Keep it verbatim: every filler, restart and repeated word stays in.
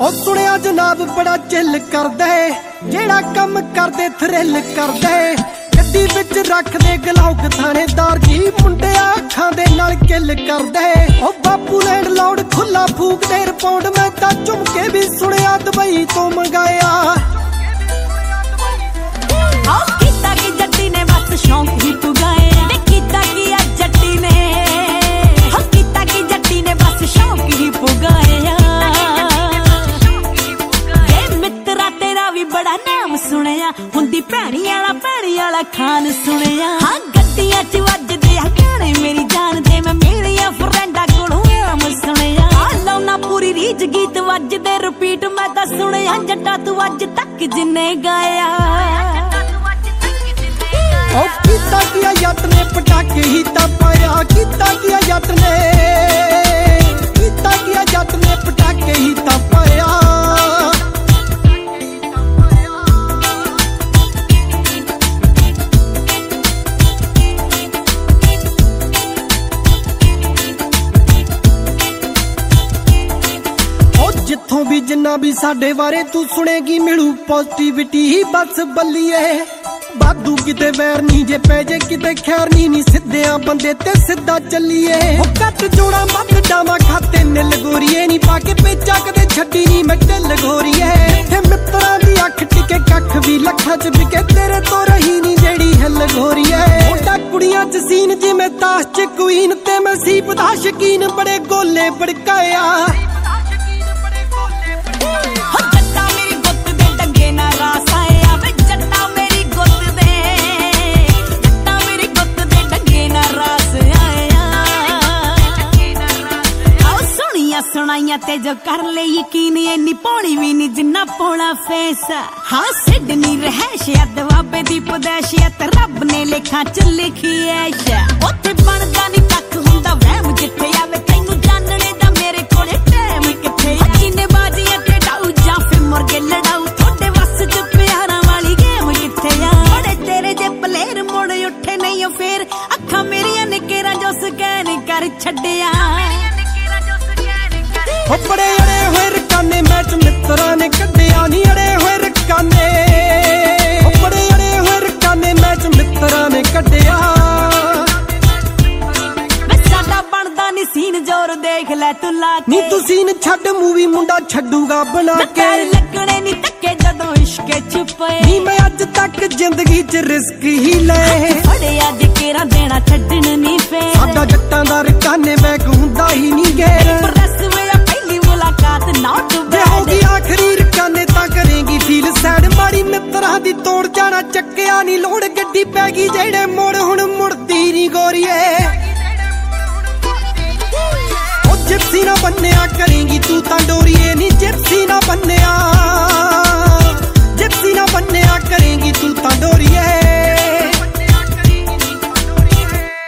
ओ सुनिया जनाब बड़ा चिल करदे, जेड़ा कम करदे थ्रिल करदे। गड्डी विच रखदे गलौक थानेदार जी, मुंडिया अखां दे नाल किल करदे। ओ बापू लैंड लौड खुला फूकदे रिपोर्ट, मैं तां झुमके भी सुनिया दुबई तो मंगाया। कीता की जट्टी ने बस शौक ही पुगाया, कीता की जट्टी ने, कीता की जट्टी ने बस शौक ही पुगाया। मित्रा तेरा भी बड़ा नाम सुनिया, हुंदी भैणी आला भैणी आला खान सुनिया। हाँ गड्डियां च वजदे गाने मेरी जान दे, मैं मेरिया फ्रेंडा कोलों नाम सुनिया। लाउना पूरी रीज गीत वजदे रिपीट, मैं तां सुनिया जट्टा तू अज तक जिन्ने गाया। ओ कीता किया जट ने पटाके ही तां पाया, कीता किया जट ने, कीता किया जट ने पटाके ही तां पाया। जिथों भी जिन्ना भी साडे बारे तू सुनेगी, मिलू पॉजिटिविटी ही बस बल्लीए। बादू किते वैर नी जे पै जे किते खैर नी, नी सिद्धिया बंदे ते सिद्धा चलिए। कट जोड़ा मत डावा खाते निल गोरीए, नी पाके पेचा कदे छड्डी नी मैं ढिल गोरीए। इत्थे मित्तरां दी अख टिके कख भी लखां च बिके, तेरे तो रही नी जेड़ी हिल गोरीए। ओटा कुड़ियां च सीन जिवें ताश च क्वीन, ते मैं सीप दा शकीन बड़े गोले भड़काया। सुनाइया ते जो कर ले यकीन, इन्नी पौनी भी नी जिन्ना पौना फेस। हाँ सिडनी रहैशियत बाबे दी पदैशियत, रब ने लेखा च लिखी ऐशा। उत्थे बनदा नी तक हुंदा वहम जिथे आवे, तैनू जानने दा मेरे कोले टाइम किथे। जिन्ने बाजियां ते डाऊ जां फिर मुर्गे लड़ाऊ, थोड़े वस च प्यारां वाली गेम किथे आ। बड़े तेरे जे प्लेयर मुड़ उठे नहीं फिर, अखां मेरियां ने केरा जो स्कैन कर छड्डिया। बड़े अड़े हुए रकाने मैच मित्रा ने कड्डिया नी, अड़े हुए रकाने, बड़े अड़े हुए रकाने मैच मित्रा ने कड्डिया। साडा बनदा नी सीन जोर देख लै तू ला के, नी तू सीन छड्ड मूवी मुंडा छड्डूगा बना के। लगने नी तक्के जदों इश्क छुपे, नी मैं अज तक जिंदगी च रिस्क ही ले। बड़े अज केरा देना छड्डन नी पे, साडा जट्टां दा रकाने बैग हुंदा ही नी गैर। होगी आखिरी रकाने ता करेंगी फील सैड, माड़ी मित्रा दी तोड़ जाना चक्किया नी लोड़। गड्डी पैगी जेड़े मोड़ हुण मुड़दी नी गोरीए। ओ जिप्सी ना बन्निया करेंगी तू तां डोरीए नी,